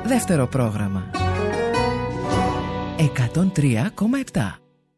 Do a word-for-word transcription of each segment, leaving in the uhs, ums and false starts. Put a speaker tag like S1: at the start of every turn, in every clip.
S1: Δεύτερο πρόγραμμα εκατόν τρία κόμμα επτά.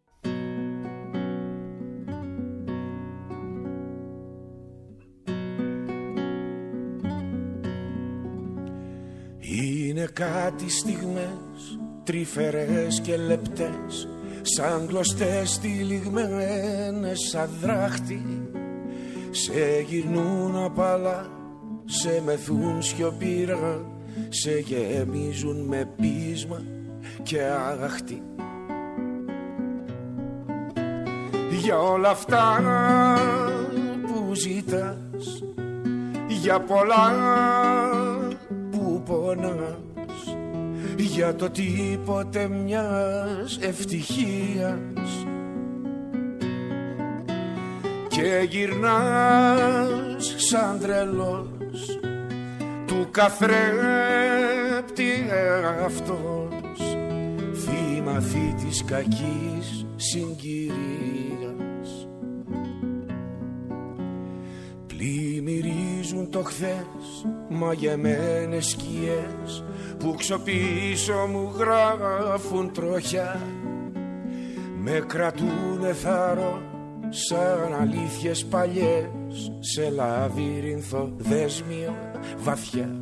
S2: Είναι κάτι στιγμές τρυφερές και λεπτές, σαν κλωστές τυλιγμένες σαν δράχτη. Σε γυρνούν απαλά, σε μεθούν σιωπήρα, σε γεμίζουν με πείσμα και αγαχτή. Για όλα αυτά που ζητάς, για πολλά που πονάς, για το τίποτε μιας ευτυχίας, και γυρνάς σαν τρελός του καθρέπτη αυτός, θύμα θήτης κακής συγκυρίας. Πλημμυρίζουν το χθες μαγεμένες σκιές που ξοπίσω μου γράφουν τροχιά, με κρατούνε θάρρο σαν αλήθειες παλιές σε λαβύρινθο δέσμιο βαθιά.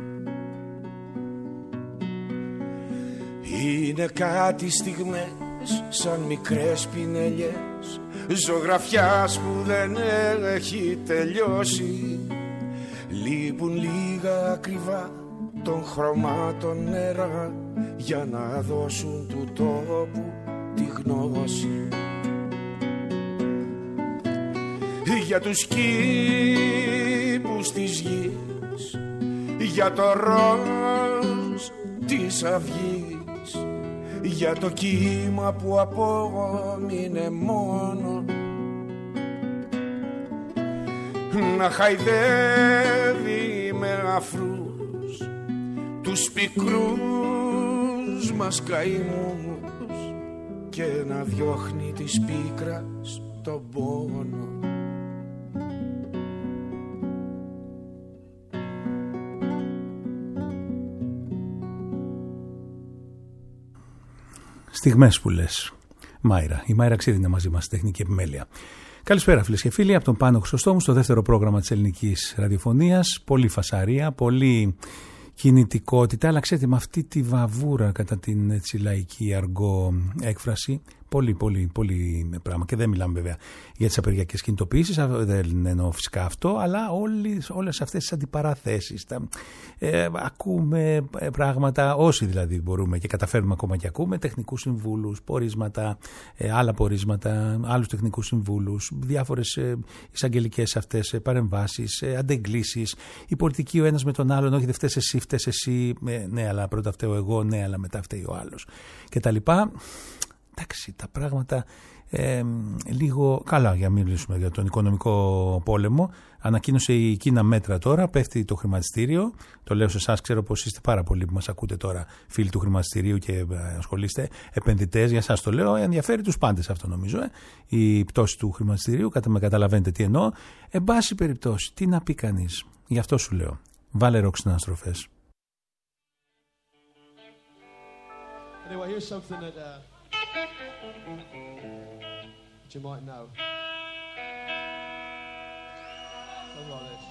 S2: Είναι κάτι στιγμές σαν μικρές πινελιές ζωγραφιάς που δεν έχει τελειώσει. Λείπουν λίγα ακριβά των χρωμάτων νερά για να δώσουν του τόπου τη γνώση. Για τους κήπους της γης, για το ροζ της αυγής, για το κύμα που απόμεινε μόνο να χαϊδεύει με αφρούς τους πικρούς μας καημούς και να διώχνει της πίκρας τον πόνο.
S3: Στιγμές που λες, Μάιρα. Η Μάιρα Ξίδη είναι μαζί μας, τεχνική επιμέλεια. Καλησπέρα φίλες και φίλοι, από τον Πάνο Χρυσοστόμου στο δεύτερο πρόγραμμα της ελληνικής ραδιοφωνίας. Πολύ φασαρία, πολύ κινητικότητα, αλλά ξέρετε με αυτή τη βαβούρα κατά την έτσι, λαϊκή αργό έκφραση. Πολύ, πολύ, πολύ πράγμα. Και δεν μιλάμε βέβαια για τις απεργιακές κινητοποιήσεις, δεν εννοώ φυσικά αυτό, αλλά όλες, όλες αυτές τις αντιπαραθέσεις. Τα, ε, ακούμε πράγματα, όσοι δηλαδή μπορούμε και καταφέρουμε ακόμα και ακούμε, τεχνικούς συμβούλους, πορίσματα, ε, άλλα πορίσματα, άλλους τεχνικούς συμβούλους, διάφορες ε, εισαγγελικές αυτές ε, παρεμβάσεις, ε, αντεγκλήσεις, η πολιτική ο ένας με τον άλλον, όχι δεν φταίς εσύ, φταίς εσύ, ε, ναι, αλλά πρώτα φταίω εγώ, ναι, αλλά μετά φταίει ο άλλος κτλ. Εντάξει, τα πράγματα ε, λίγο καλά για να μιλήσουμε για τον οικονομικό πόλεμο. Ανακοίνωσε η Κίνα μέτρα τώρα, πέφτει το χρηματιστήριο. Το λέω σε εσάς, ξέρω πως είστε πάρα πολλοί που μας ακούτε τώρα, φίλοι του χρηματιστηρίου και ασχολείστε, επενδυτές. Για εσάς το λέω, ενδιαφέρει τους πάντες αυτό νομίζω. Ε. Η πτώση του χρηματιστηρίου, κατα, με καταλαβαίνετε τι εννοώ. Εν πάση περιπτώσει, τι να πει κανείς. Γι' αυτό σου λέω. Βάλε ροκ στις αναστροφές.
S4: Anyway, here's something that, uh... that you might know. Something like this.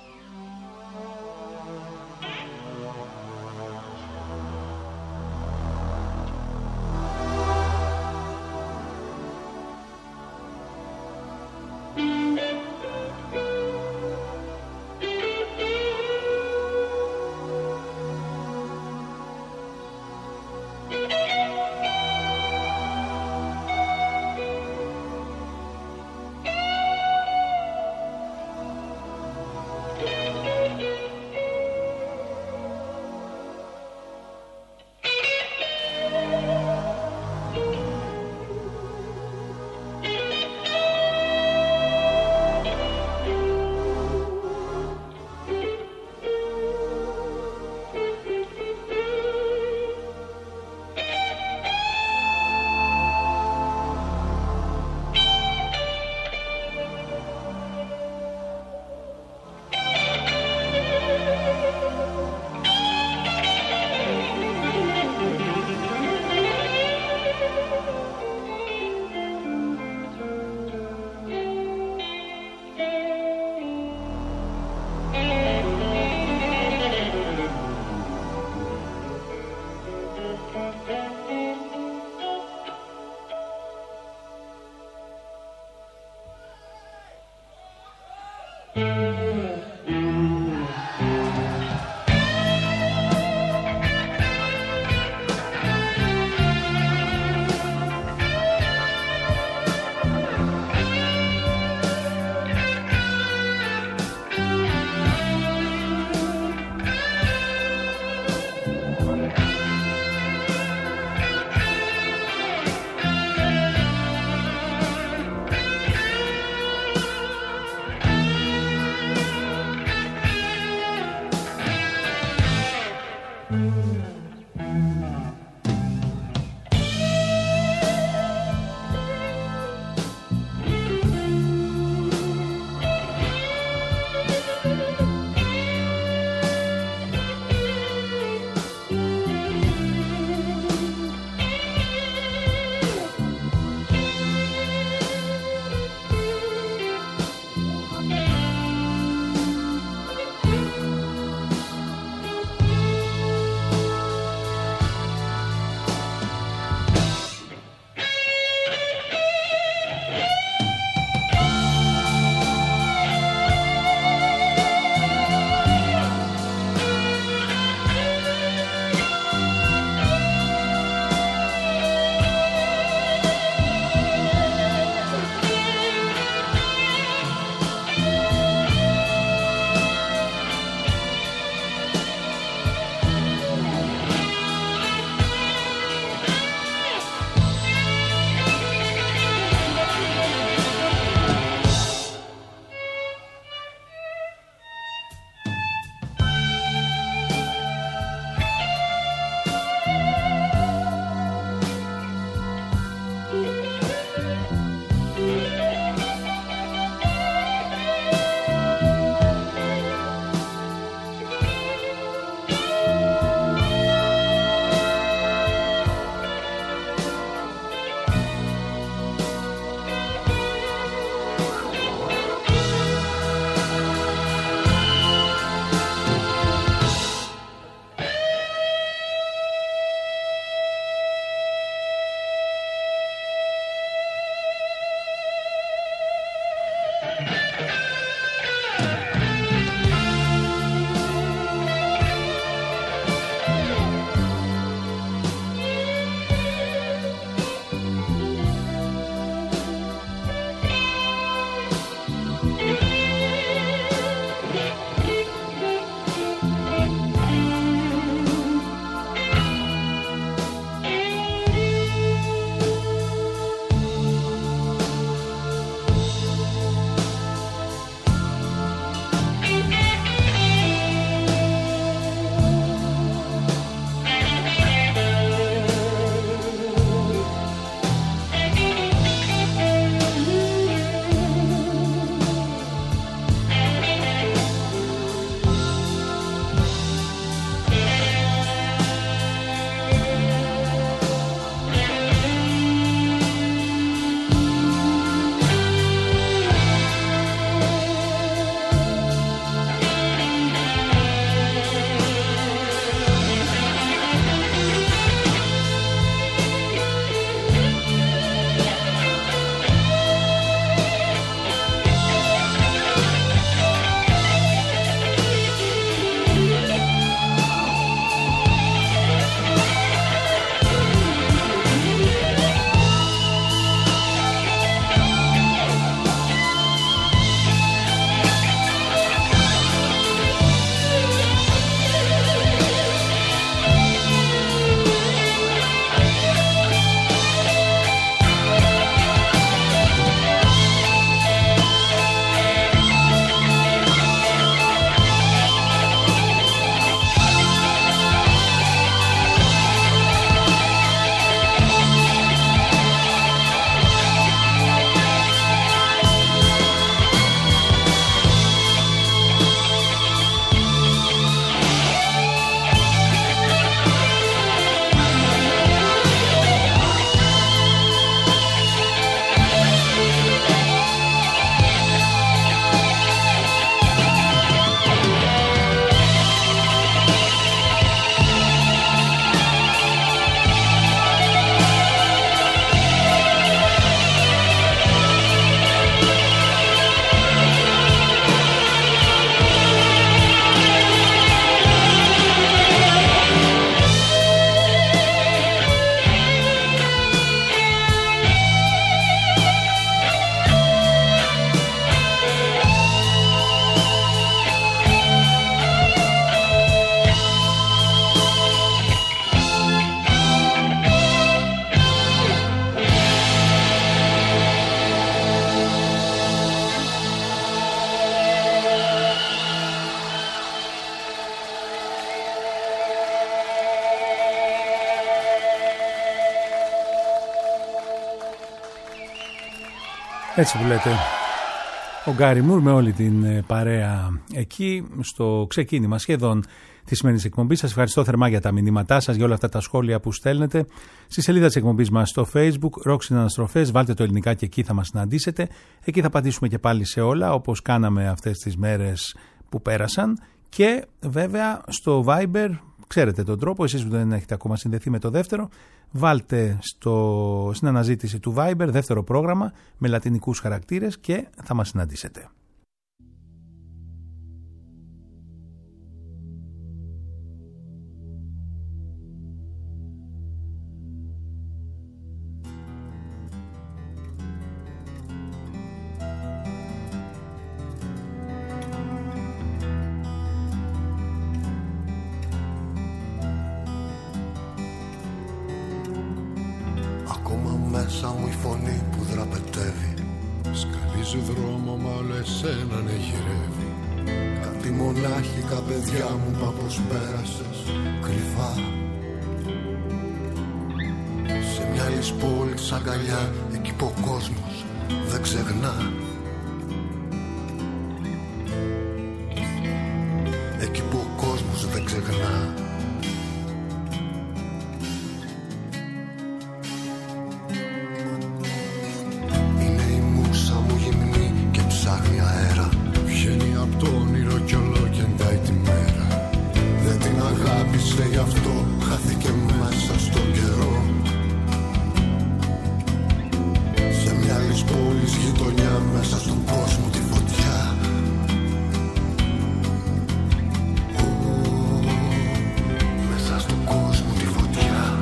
S3: Έτσι που λέτε. Ο Γκάρι Μουρ με όλη την παρέα εκεί στο ξεκίνημα σχεδόν τη σημερινή εκπομπή. Σας ευχαριστώ θερμά για τα μηνύματά σας, για όλα αυτά τα σχόλια που στέλνετε. Στη σελίδα της εκπομπής μας στο Facebook, Rock Συναναστροφές, βάλτε το ελληνικά και εκεί θα μας συναντήσετε. Εκεί θα απαντήσουμε και πάλι σε όλα, όπως κάναμε αυτές τις μέρες που πέρασαν. Και βέβαια στο Viber, ξέρετε τον τρόπο, εσείς που δεν έχετε ακόμα συνδεθεί με το δεύτερο, βάλτε στο, στην αναζήτηση του Viber δεύτερο πρόγραμμα με λατινικούς χαρακτήρες και θα μας συναντήσετε.
S5: Μέσα μου η φωνή που δραπετεύει σκαλίζει δρόμο μα όλο εσένα ναι γυρεύει. Κάτι μονάχικα παιδιά μου πάπως πέρασες κρυφά σε μια άλλη πόλη αγκαλιά, εκεί που ο κόσμος δεν ξεχνά. Εκεί που ο κόσμος δεν ξεχνά. Γι' αυτό χάθηκε μέσα στον καιρό. Σε μια άλλη πόλη γειτονιά, μέσα στον κόσμο τη φωτιά. Oh, μέσα στον κόσμο τη φωτιά.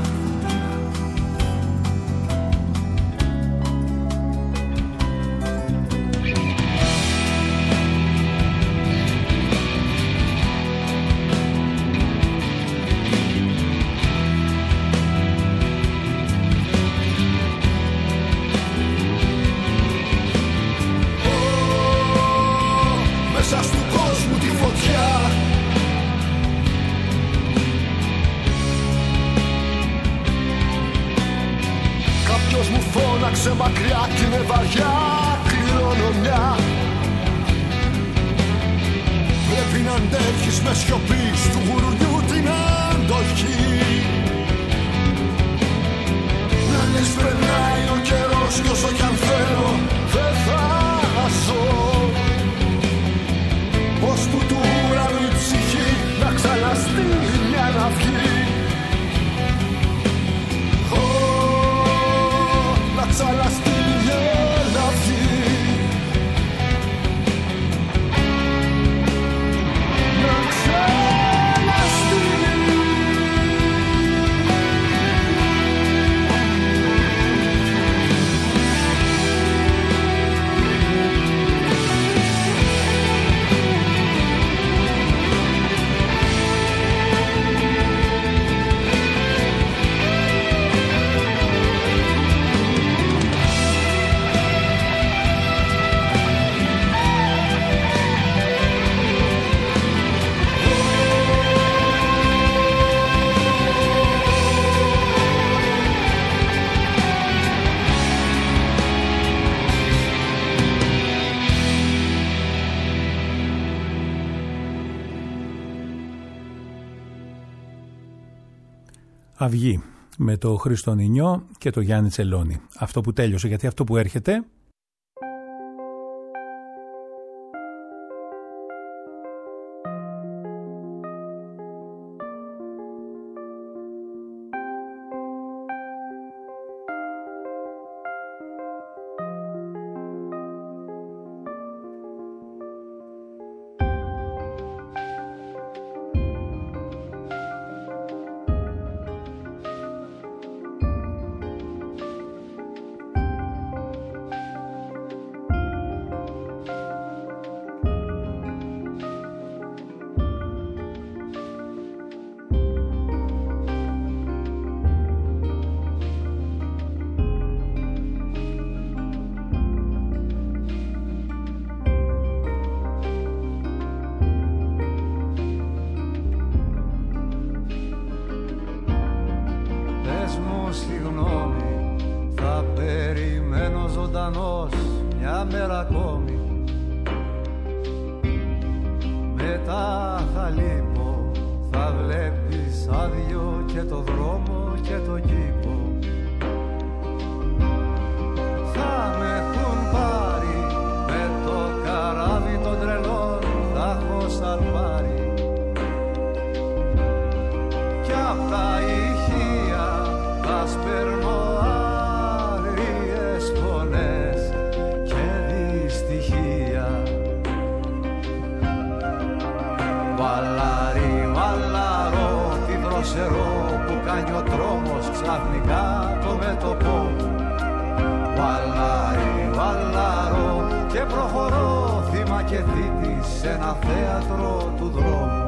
S5: Σε μακριά κι είναι βαριά κληρονομιά. Πρέπει να αντέχεις με σιωπή στου γουρουνιού την αντοχή. Να λες περνάει ο καιρός κι όσο κι αν θέλω δεν θα ζω. Ως που του ουρανού η ψυχή να ξαναστείλει μια ναυγή. Αλλά στην να βγει. Να ξαναστεί.
S3: Αυγή με το Χρήστο Νινιό και το Γιάννη Τσελώνη. Αυτό που τέλειωσε, γιατί αυτό που έρχεται
S6: μια μέρα ακόμη. Μετά θα λείπω, θα βλέπεις άδειο και το δρόμο και το κήπο. Θα με έχουν πάρει με το καράβι των τρελών, θα έχω σαλπάρει. Κι απ' τα ηχεία θα σπέρνω άγριες φωνές και δυστυχία. Βαλάρι, βαλαρό, τι δροσερό που κάνει ο τρόμος ξαφνικά το μέτωπό μου. Βαλάρι, βαλαρό και προχωρώ θύμα και θήτη σε ένα θέατρο του δρόμου.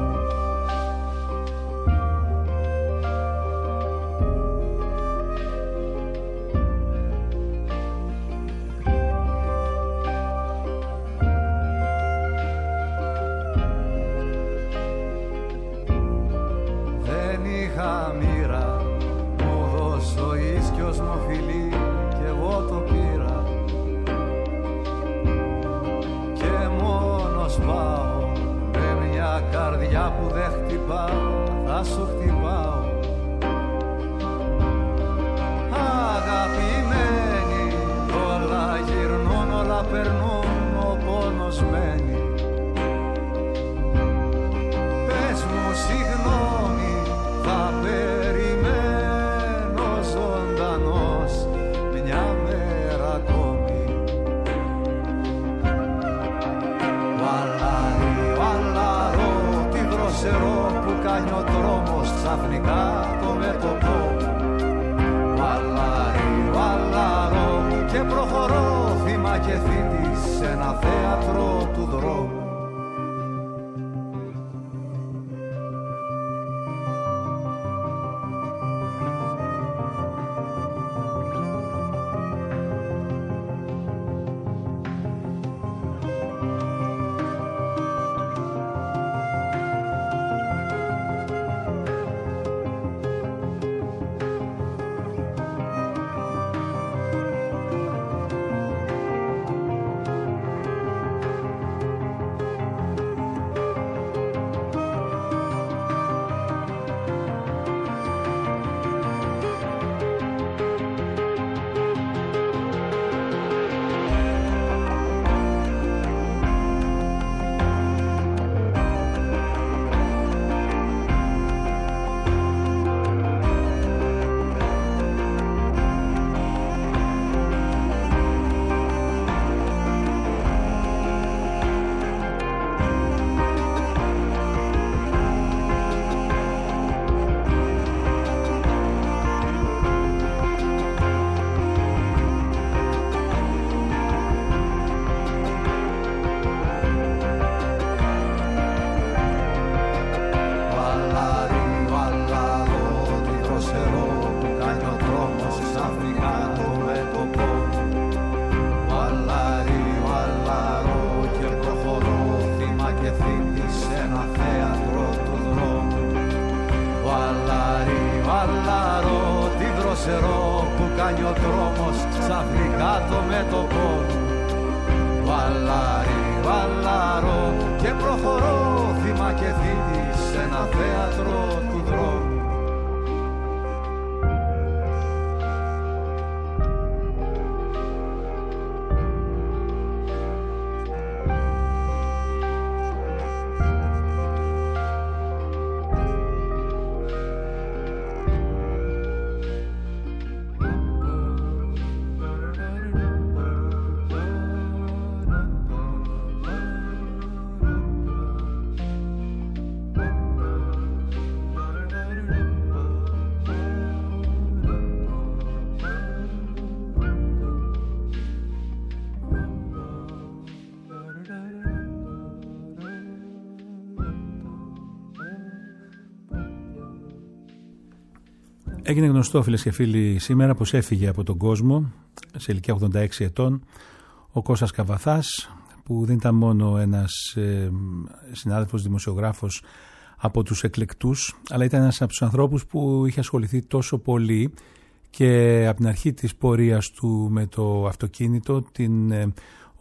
S3: Έγινε γνωστό, φίλες και φίλοι, σήμερα πως έφυγε από τον κόσμο σε ηλικία ογδόντα έξι ετών ο Κώστας Καβαθάς, που δεν ήταν μόνο ένας ε, συνάδελφος δημοσιογράφος από τους εκλεκτούς, αλλά ήταν ένας από τους ανθρώπους που είχε ασχοληθεί τόσο πολύ και από την αρχή της πορείας του με το αυτοκίνητο, την ε,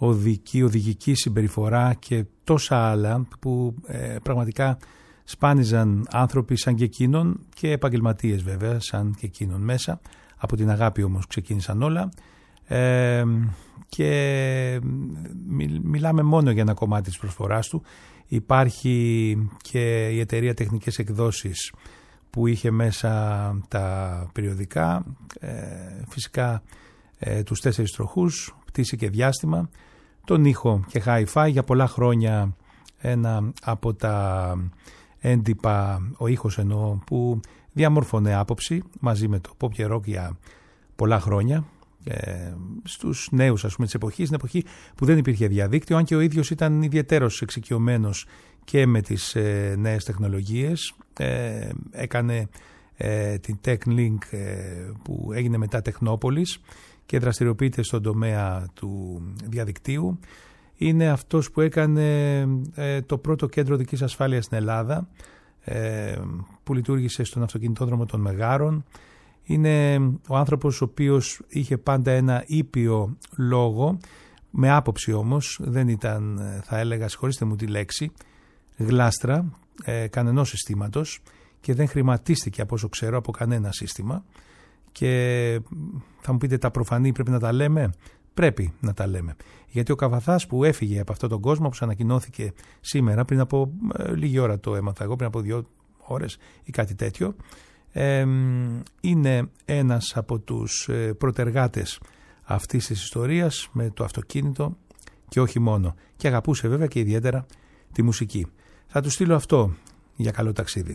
S3: οδική, οδηγική συμπεριφορά και τόσα άλλα που ε, πραγματικά σπάνιζαν άνθρωποι σαν και εκείνον και επαγγελματίες βέβαια σαν και εκείνον μέσα. Από την αγάπη όμως ξεκίνησαν όλα. Ε, και μι, μιλάμε μόνο για ένα κομμάτι της προσφοράς του. Υπάρχει και η εταιρεία Τεχνικές Εκδόσεις που είχε μέσα τα περιοδικά, ε, φυσικά ε, τους τέσσερις τροχούς, πτήση και διάστημα, τον ήχο και hi-fi. Για πολλά χρόνια ένα από τα έντυπα, ο ήχος εννοώ, που διαμόρφωνε άποψη μαζί με το pop και rock για πολλά χρόνια. Ε, στους νέους, ας πούμε, της εποχής, στην εποχή που δεν υπήρχε διαδίκτυο, αν και ο ίδιος ήταν ιδιαιτέρως εξοικειωμένος και με τις ε, νέες τεχνολογίες. Ε, έκανε ε, την TechLink ε, που έγινε μετά Τεχνόπολης και δραστηριοποιείται στον τομέα του διαδικτύου. Είναι αυτός που έκανε ε, το πρώτο κέντρο οδικής ασφάλειας στην Ελλάδα, ε, που λειτουργήσε στον αυτοκινητόδρομο των Μεγάρων. Είναι ο άνθρωπος ο οποίος είχε πάντα ένα ήπιο λόγο, με άποψη όμως, δεν ήταν, θα έλεγα, συγχωρήστε μου τη λέξη, γλάστρα ε, κανενός συστήματος, και δεν χρηματίστηκε από όσο ξέρω από κανένα σύστημα. Και θα μου πείτε, τα προφανή πρέπει να τα λέμε. Πρέπει να τα λέμε. Γιατί ο Καβαθάς που έφυγε από αυτόν τον κόσμο, όπως ανακοινώθηκε σήμερα, πριν από ε, λίγη ώρα το έμαθα εγώ, πριν από δύο ώρες ή κάτι τέτοιο, ε, είναι ένας από τους ε, πρωτεργάτες αυτής της ιστορίας με το αυτοκίνητο και όχι μόνο. Και αγαπούσε βέβαια και ιδιαίτερα τη μουσική. Θα του στείλω αυτό για καλό ταξίδι.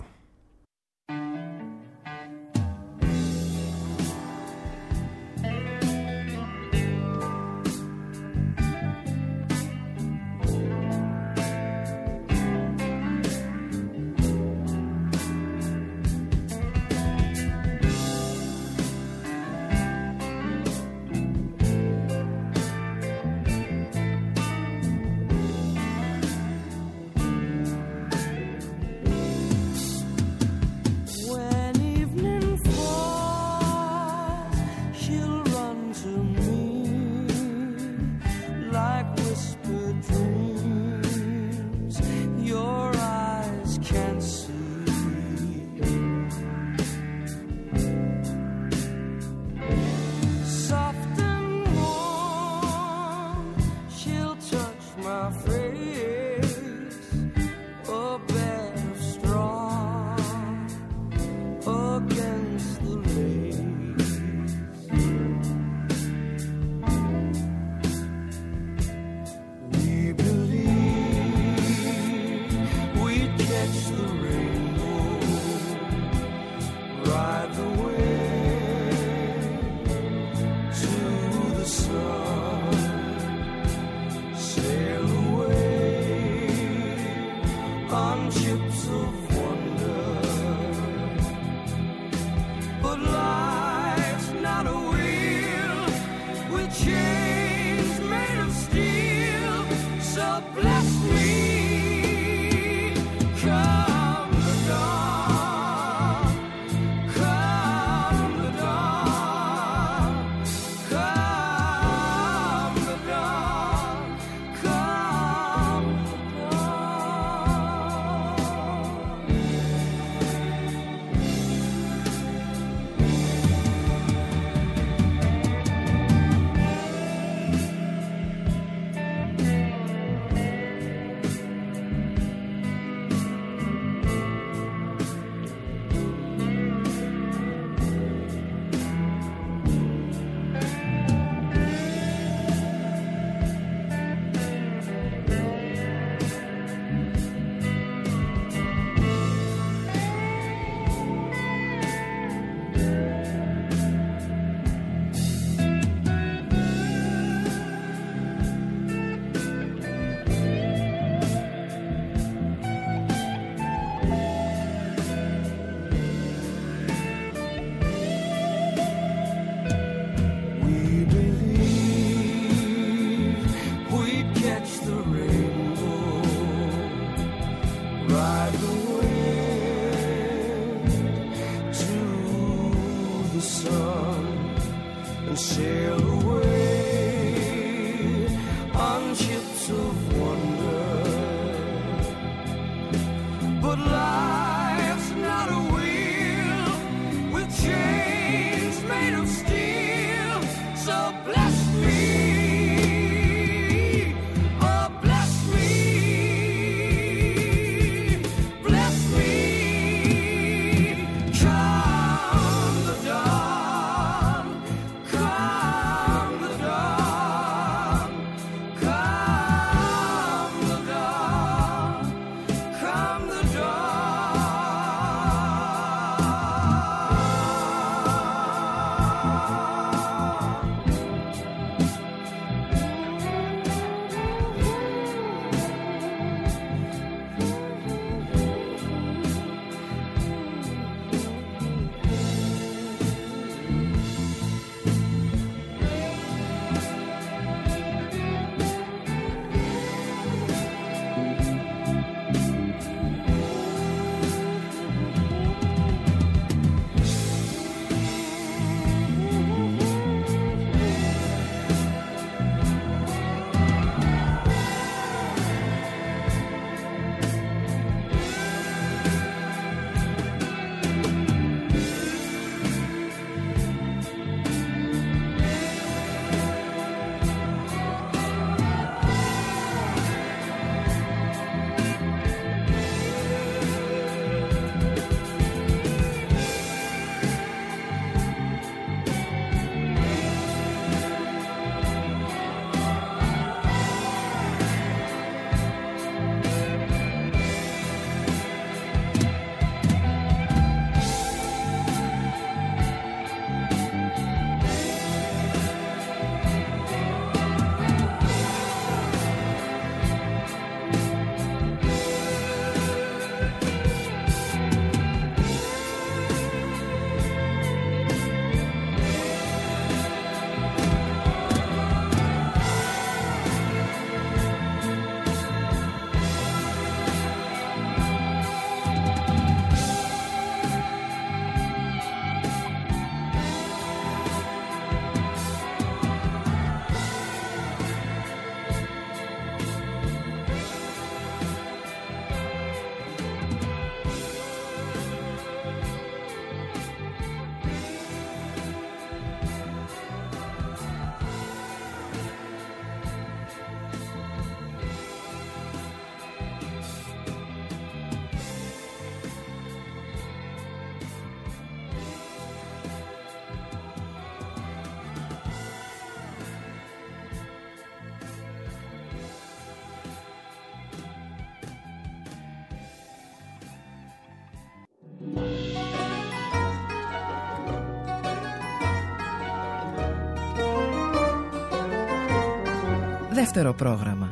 S1: Δεύτερο πρόγραμμα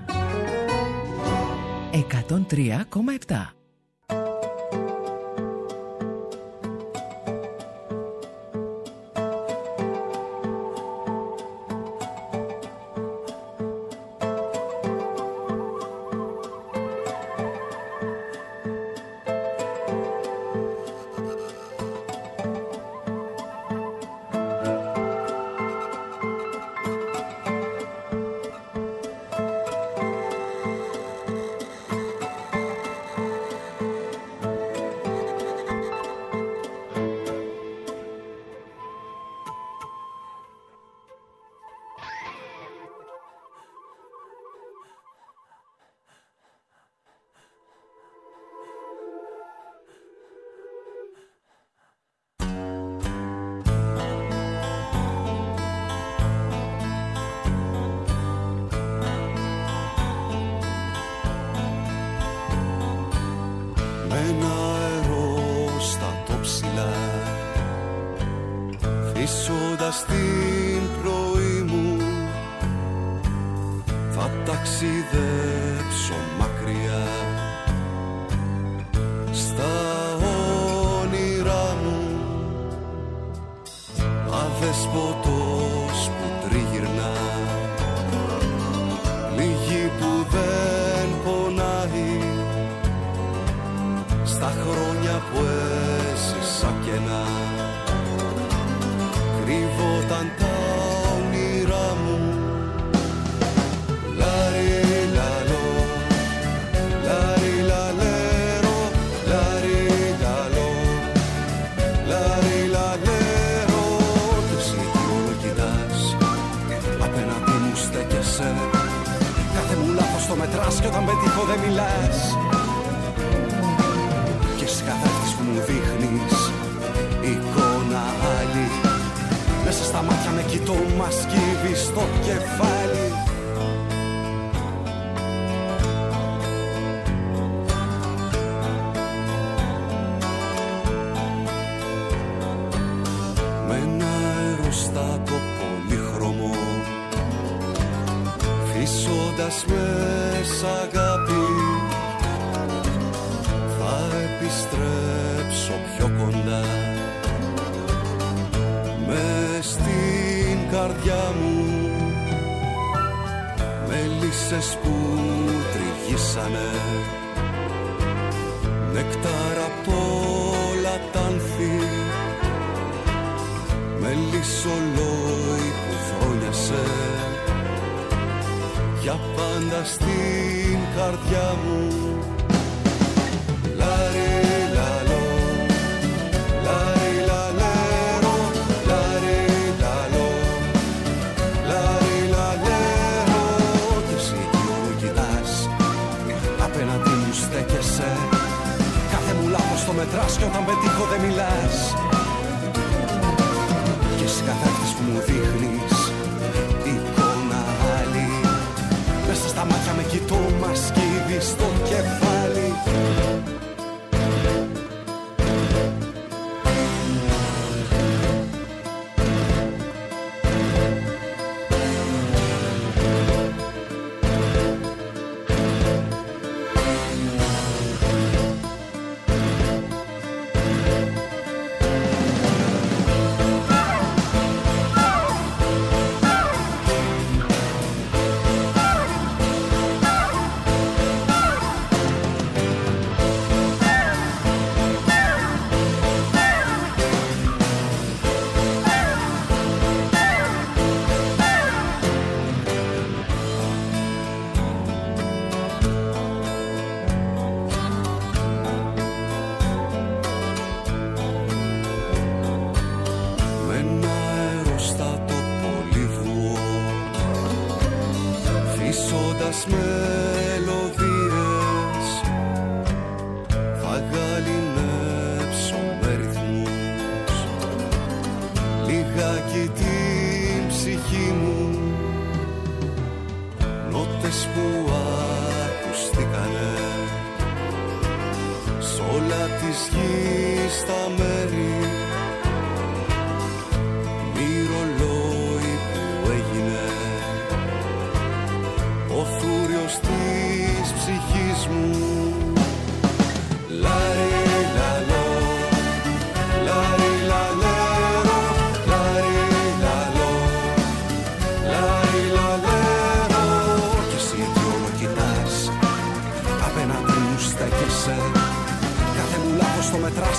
S1: εκατόν τρία κόμμα επτά.
S7: Φύσοντας την πνοή μου θα ταξιδέψω μακριά στα όνειρά μου, αδεσποτός που τριγυρνά, πληγή που δεν πονάει, στα χρόνια που έζησα κενά. Κρύβονταν τα όνειρά μου. Λάρι λαλό, λάρι λαλέρο, λάρι λαλό, λάρι λαλέρο. Και εσύ τι όλο κοιτάς, απέναντι μου στέκεσαι. Κάθε μου λάθος το μετράς κι όταν πετύχω δεν μιλάς. Και εσύ καθρέφτης που μου δείχνεις εικόνα άλλη, μέσα στα μάτια με κοιτώ, μας κύβει στο κεφάλι. Με ένα αεροστάτο πολύχρωμο, φύσοντας μέσα αγάπη, θα επιστρέψω πιο κοντά. Μες στην καρδιά μου μέλισσες που τριγύσανε, νεκτάρα απ' όλα τ' άνθη, μελισσολόι που φρόνιασε για πάντα στην καρδιά μου. Λάρι λαλό, λάρι λαλέρο, λάρι λαλό, λάρι λαλέρο. Και εσύ τι όλο κοιτάς, απέναντι μου στέκεσαι. Κάθε μου λάθος το μετράς κι όταν πετύχω δεν μιλάς. Και εσύ καθρέφτης που μου δείχνεις εικόνα άλλη, μέσα στα μάτια με κοιτώ, μας κύβει στο κεφάλι.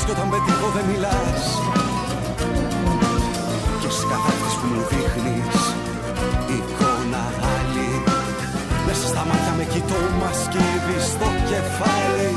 S7: κι όταν πετύχω δεν μιλάς. Και ως καθάφτης που μου δείχνεις εικόνα άλλη, μέσα στα μάτια με κοιτώ, μας σκύβει στο κεφάλι.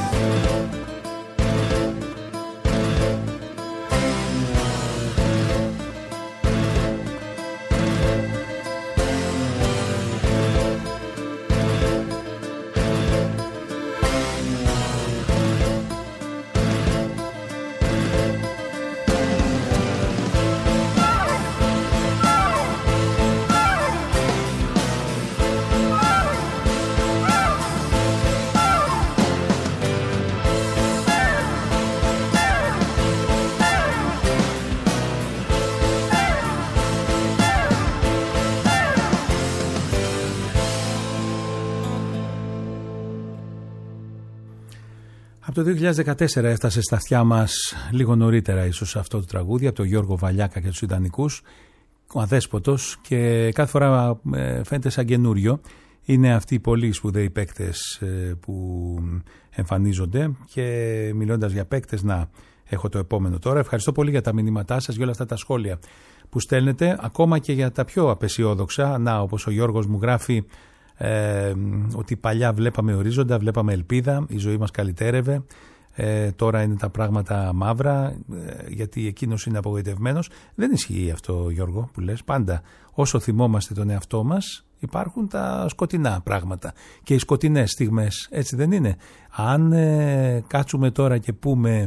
S3: Από το δύο χιλιάδες δεκατέσσερα έφτασε στα αυτιά μας, λίγο νωρίτερα ίσως, αυτό το τραγούδι από τον Γιώργο Βαλιάκα και τους Ιδανικούς, ο Αδέσποτος, και κάθε φορά ε, φαίνεται σαν καινούριο. Είναι αυτοί οι πολύ σπουδαίοι παίκτες ε, που εμφανίζονται, και μιλώντας για παίκτες, να έχω το επόμενο τώρα. Ευχαριστώ πολύ για τα μηνύματά σας, για όλα αυτά τα σχόλια που στέλνετε, ακόμα και για τα πιο απεσιόδοξα. Να, όπως ο Γιώργος μου γράφει, Ε, ότι παλιά βλέπαμε ορίζοντα, βλέπαμε ελπίδα, η ζωή μας καλυτέρευε, ε, τώρα είναι τα πράγματα μαύρα, ε, γιατί εκείνος είναι απογοητευμένος. Δεν ισχύει αυτό, Γιώργο, που λες. Πάντα όσο θυμόμαστε τον εαυτό μας υπάρχουν τα σκοτεινά πράγματα και οι σκοτεινές στιγμές, έτσι δεν είναι? Αν ε, κάτσουμε τώρα και πούμε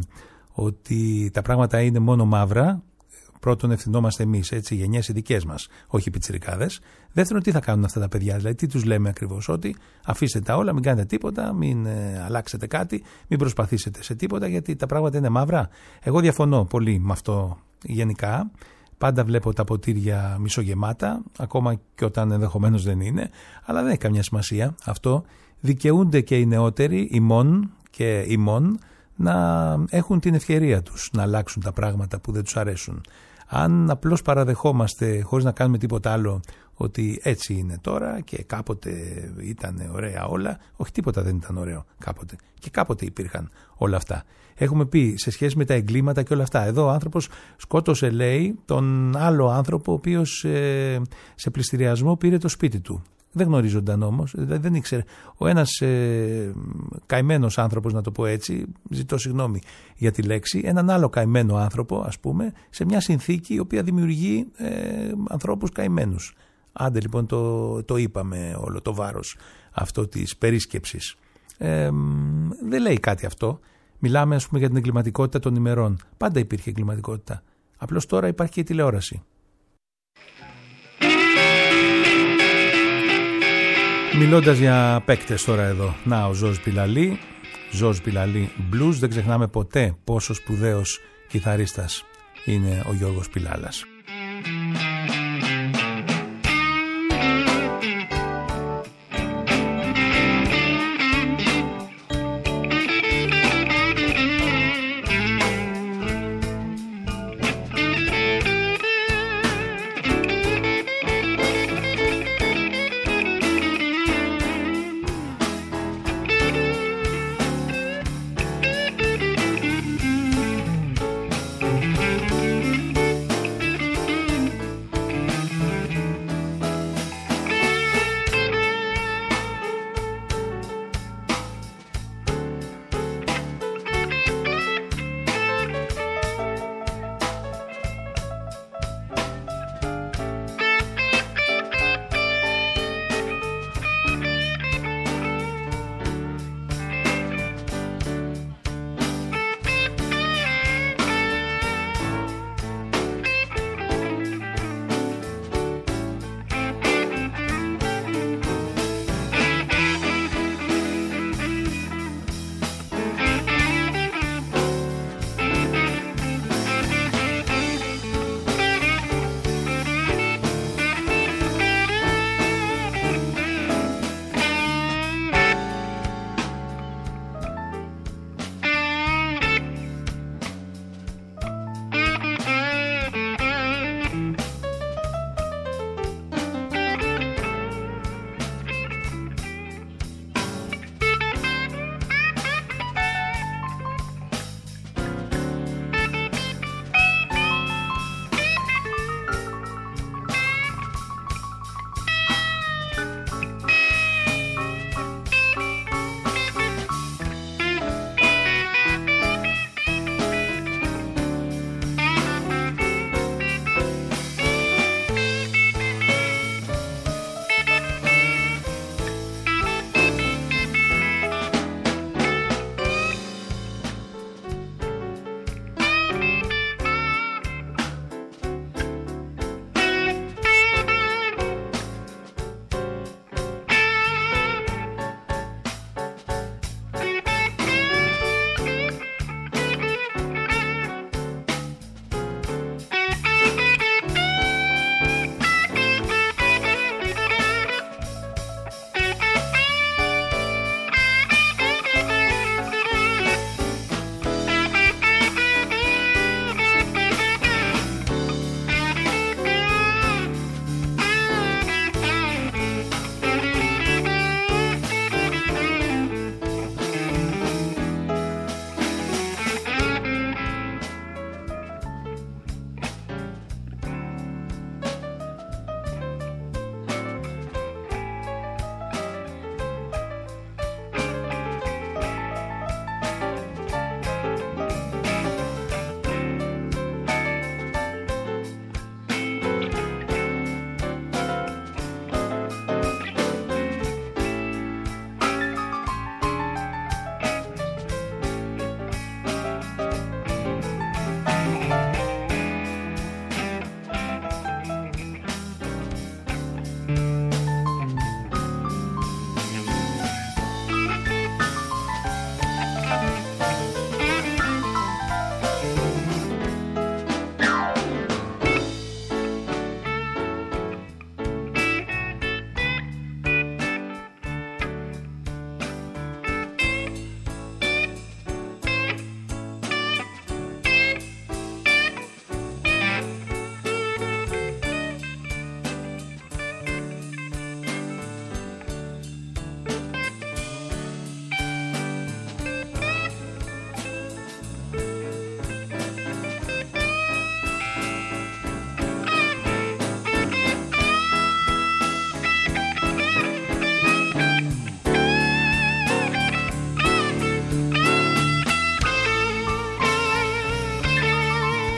S3: ότι τα πράγματα είναι μόνο μαύρα, πρώτον ευθυνόμαστε εμείς, έτσι, οι γενιές οι δικές μας, όχι οι πιτσιρικάδες. Δεύτερον, τι θα κάνουν αυτά τα παιδιά, δηλαδή τι τους λέμε ακριβώς? Ότι αφήστε τα όλα, μην κάνετε τίποτα, μην ε, αλλάξετε κάτι, μην προσπαθήσετε σε τίποτα, γιατί τα πράγματα είναι μαύρα. Εγώ διαφωνώ πολύ με αυτό γενικά. Πάντα βλέπω τα ποτήρια μισογεμάτα, ακόμα και όταν ενδεχομένως δεν είναι, αλλά δεν έχει καμιά σημασία αυτό. Δικαιούνται και οι νεότεροι, ημών και ημών, να έχουν την ευκαιρία τους να αλλάξουν τα πράγματα που δεν τους αρέσουν. Αν απλώς παραδεχόμαστε χωρίς να κάνουμε τίποτα άλλο ότι έτσι είναι τώρα και κάποτε ήταν ωραία όλα, όχι, τίποτα δεν ήταν ωραίο κάποτε, και κάποτε υπήρχαν όλα αυτά. Έχουμε πει σε σχέση με τα εγκλήματα και όλα αυτά. Εδώ ο άνθρωπος σκότωσε, λέει, τον άλλο άνθρωπο ο οποίος ε, σε πληστηριασμό πήρε το σπίτι του. Δεν γνωρίζονταν όμως, δηλαδή δεν ήξερε. Ο ένας ε, καημένος άνθρωπος, να το πω έτσι, ζητώ συγγνώμη για τη λέξη, έναν άλλο καημένο άνθρωπο, ας πούμε, σε μια συνθήκη η οποία δημιουργεί ε, ανθρώπους καημένους. Άντε λοιπόν το, το είπαμε όλο το βάρος αυτό της περίσκεψης. Ε, δεν λέει κάτι αυτό. Μιλάμε, ας πούμε, για την εγκληματικότητα των ημερών. Πάντα υπήρχε εγκληματικότητα. Απλώς τώρα υπάρχει και η τηλεόραση. Μιλώντας για παίκτες τώρα εδώ, να ο Ζορζ Πιλαλή, Ζορζ Πιλαλή Blues, δεν ξεχνάμε ποτέ πόσο σπουδαίος κιθαρίστας είναι ο Γιώργος Πιλάλας.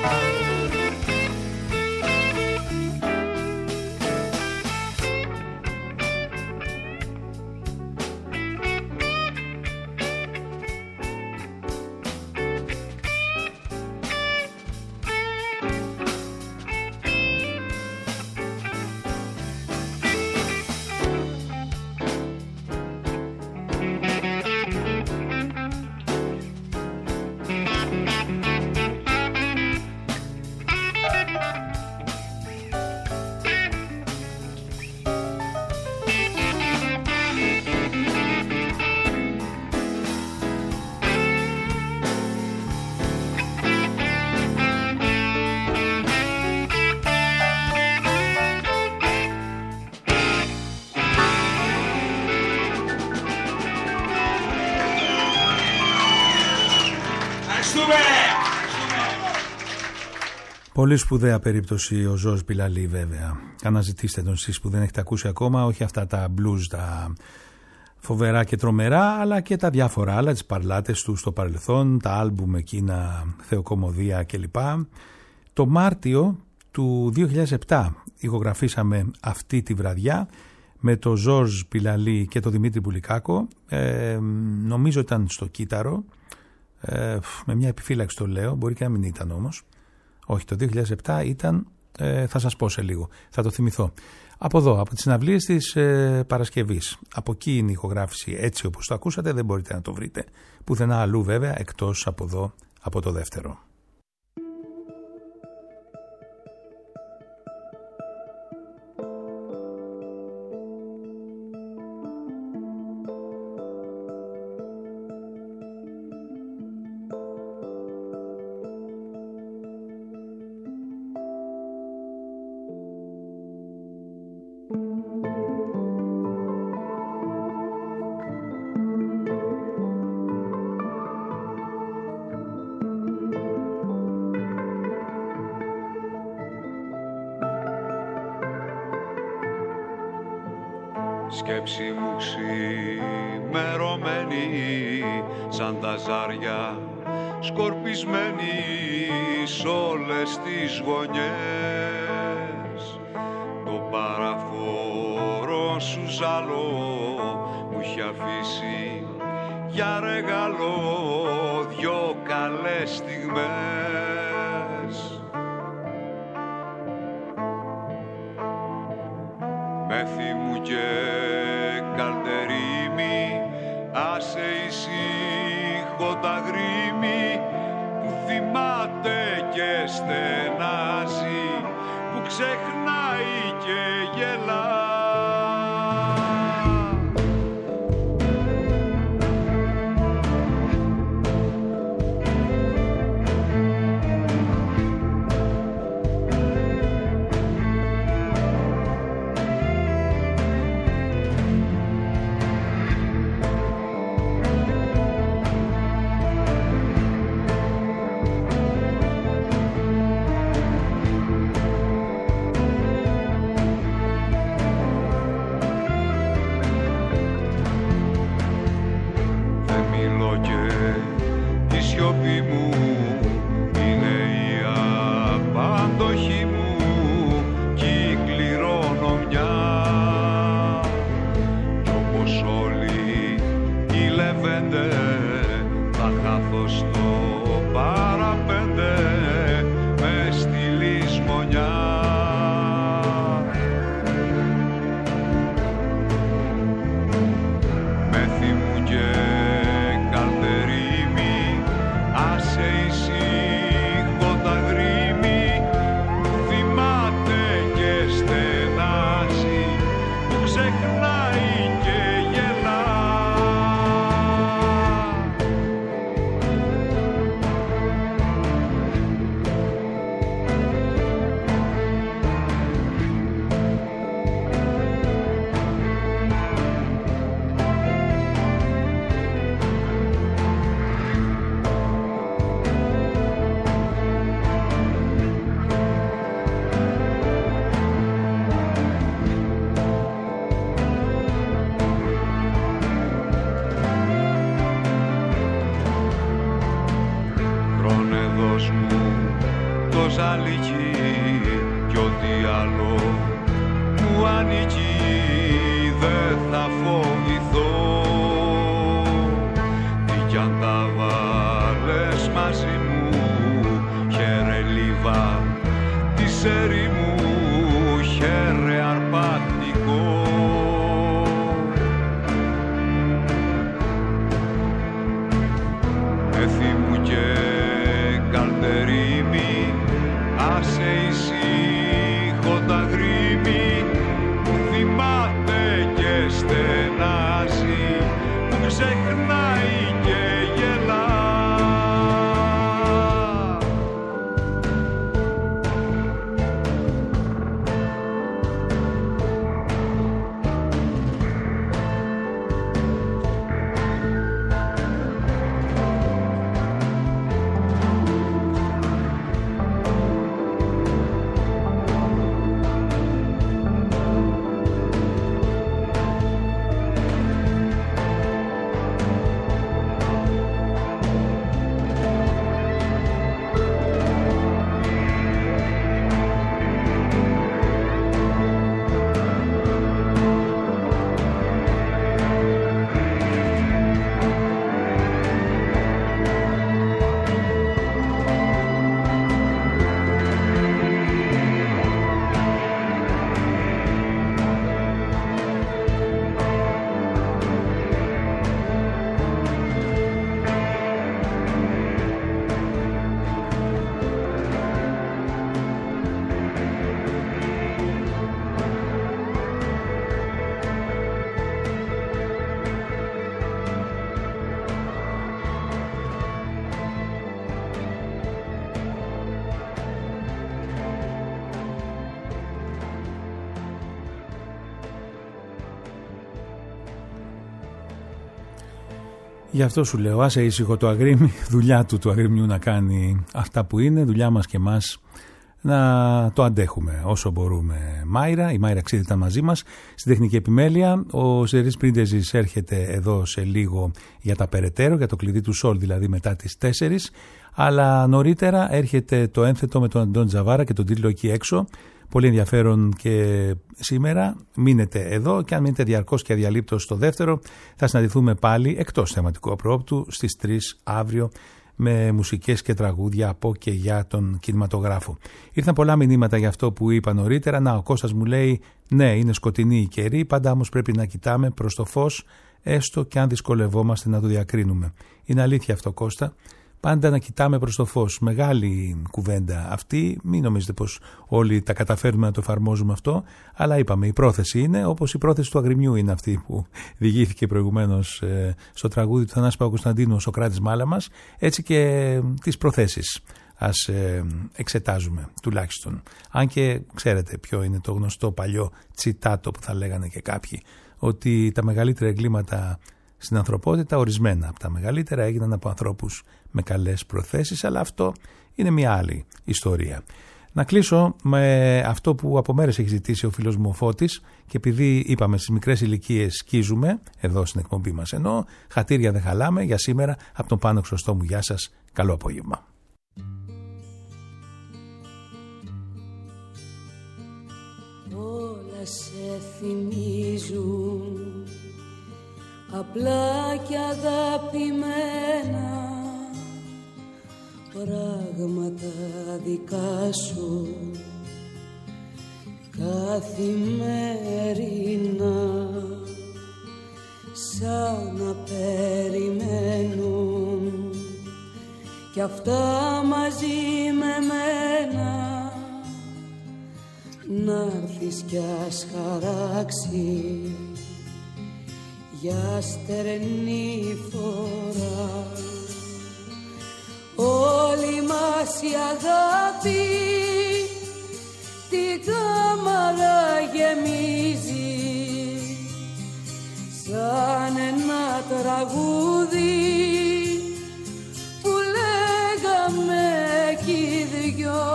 S3: Πολύ σπουδαία περίπτωση ο Ζορζ Μπιλαλή, βέβαια. Αναζητήστε τον εσείς που δεν έχετε ακούσει ακόμα, όχι αυτά τα blues, τα φοβερά και τρομερά, αλλά και τα διάφορα άλλα, τις παρλάτες του στο παρελθόν, τα άλμπουμ εκείνα, Θεοκομωδία κλπ. Το Μάρτιο του δύο χιλιάδες επτά ηχογραφήσαμε αυτή τη βραδιά με τον Ζορζ Μπιλαλή και τον Δημήτρη Πουλικάκο, ε, νομίζω ήταν στο Κύτταρο, ε, με μια επιφύλαξη το λέω, μπορεί και να μην ήταν όμως. Όχι, το δύο χιλιάδες επτά ήταν, ε, θα σας πω σε λίγο, θα το θυμηθώ. Από εδώ, από τις συναυλίες της ε, Παρασκευής. Από εκεί είναι η ηχογράφηση έτσι όπως το ακούσατε, δεν μπορείτε να το βρείτε πουθενά αλλού βέβαια, εκτός από εδώ, από το δεύτερο.
S8: Σκέψη μου ξημερωμένη σαν τα ζάρια, σκορπισμένη σ' όλες τις γωνιές. Το παραφόρο σου ζαλό μου έχει αφήσει για ρεγαλό δυο καλές στιγμές. Μέθη μου και καλτερίμι, άσε ησύχω τα γρήμη που θυμάται και στενάζει, που ξεχνάει και γελά. το ζαλίκι κι ό,τι άλλο μου ανήκει δεν θα φοβηθώ. Τι κι αν τα βάλες μαζί μου, χαίρε λίβα της ερήμου, χαίρε αρπακτικό. Έφη μου και καλτερίμι, άσε ησύχω τα γρήμη που θυμάται και στενάζει, που ξεχνάει και γελά.
S3: Γι' αυτό σου λέω, άσε ήσυχο το αγρίμι, δουλειά του του αγριμιού να κάνει αυτά που είναι, δουλειά μας και μας να το αντέχουμε όσο μπορούμε. Μάιρα, η Μάιρα Ξίδη ήταν μαζί μας στην τεχνική επιμέλεια. Ο Ζερής Πρίντεζης έρχεται εδώ σε λίγο για τα περαιτέρω, για το κλειδί του Σολ, δηλαδή μετά τις τέσσερις. Αλλά νωρίτερα έρχεται το ένθετο με τον Αντών Τζαβάρα και τον τίτλο εκεί έξω. Πολύ ενδιαφέρον και σήμερα. Μείνετε εδώ και αν μείνετε διαρκώς και αδιαλείπτως στο δεύτερο, θα συναντηθούμε πάλι εκτός θεματικού απρόπτου στις τρεις αύριο με μουσικές και τραγούδια από και για τον κινηματογράφο. Ήρθαν πολλά μηνύματα για αυτό που είπα νωρίτερα. Να, ο Κώστας μου λέει, ναι, είναι σκοτεινή η καιρή, πάντα όμως πρέπει να κοιτάμε προς το φως, έστω και αν δυσκολευόμαστε να το διακρίνουμε. Είναι αλήθεια αυτό, Κώστα. Πάντα να κοιτάμε προς το φως. Μεγάλη κουβέντα αυτή. Μην νομίζετε πως όλοι τα καταφέρουμε να το εφαρμόζουμε αυτό. Αλλά είπαμε, η πρόθεση είναι όπως η πρόθεση του αγριμιού είναι αυτή που διηγήθηκε προηγουμένως ε, στο τραγούδι του Θανάση Παπακοσταντίνου, ο Σωκράτης Μάλαμας. Έτσι και τις προθέσεις ας ε, εξετάζουμε τουλάχιστον. Αν και ξέρετε ποιο είναι το γνωστό παλιό τσιτάτο που θα λέγανε και κάποιοι, ότι τα μεγαλύτερα εγκλήματα στην ανθρωπότητα, ορισμένα από τα μεγαλύτερα, έγιναν από ανθρώπους με καλές προθέσεις, αλλά αυτό είναι μια άλλη ιστορία. Να κλείσω με αυτό που από μέρες έχει ζητήσει ο φίλος μου ο Φώτης, και επειδή είπαμε στις μικρές ηλικίες σκίζουμε, εδώ στην εκπομπή μας, ενώ χατήρια δεν χαλάμε, για σήμερα από τον Πάνο Χρωστό μου, γεια σας, καλό απόγευμα.
S9: Όλα σε θυμίζουν απλά και αγαπημένα πράγματα δικά σου καθημερινά, σαν να περιμένουν κι αυτά μαζί με μένα, να'ρθεις κι ας χαράξει για στερνή φορά. Όλη μας η αγάπη την κάμαρα γεμίζει, σαν ένα τραγούδι που λέγαμε κι οι δυο,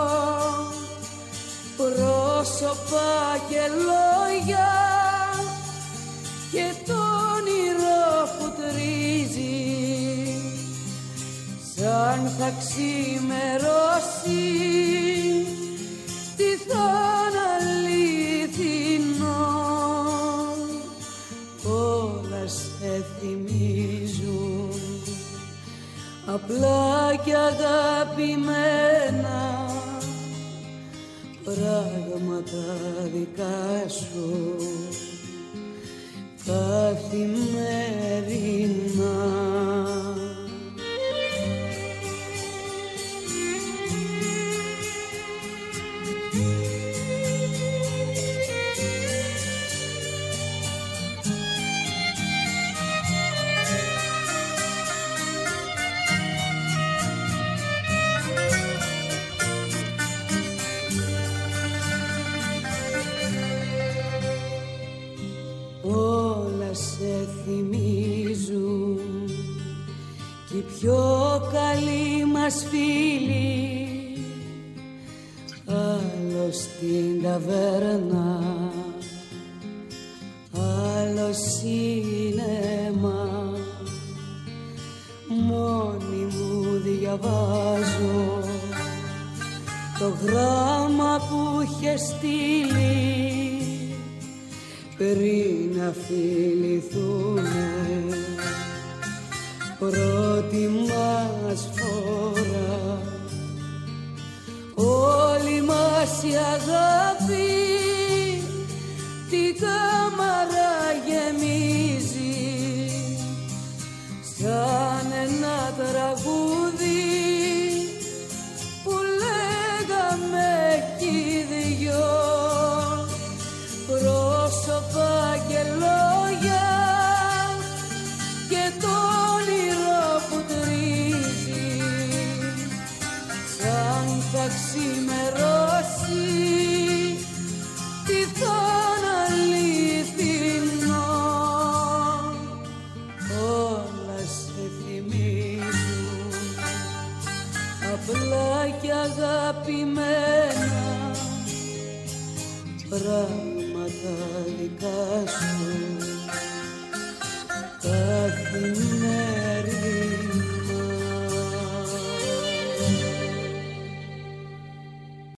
S9: πρόσωπα και λόγια και το όνειρο που τρίζει, σαν θα ξημερώσει πράγματα δικά σου καθημερινά. Όλα σε θυμίζουν κι οι πιο καλοί μας φίλοι, άλλο στην ταβέρνα, άλλο σίνεμα. Μόνη μου διαβάζω το γράμμα που είχε στείλει πριν να φιληθούνε πρώτη μας φορά. Όλη μας η αγάπη την κάμαρα γεμίζει σαν ένα τραγούδι που λέγαμε κι οι δυο. Πρόσωπα και λόγια και το όνειρο που τρίζει, σαν θα ξημερώσει πιθανόν αληθινό. Όλα σε θυμίζουν απλά και αγαπημένα πράγματα δικά σου καθημερινά.